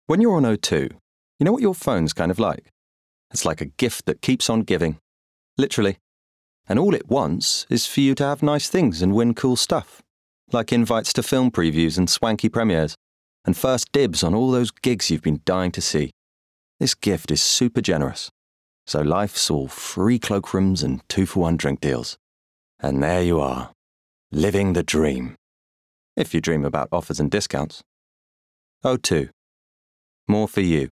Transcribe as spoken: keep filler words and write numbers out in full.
When you're on O two, you know what your phone's kind of like? It's like a gift that keeps on giving. Literally. And all it wants is for you to have nice things and win cool stuff. Like invites to film previews and swanky premieres. And first dibs on all those gigs you've been dying to see. This gift is super generous. So life's all free cloakrooms and two-for-one drink deals. And there you are, living the dream. If you dream about offers and discounts. O two. More for you.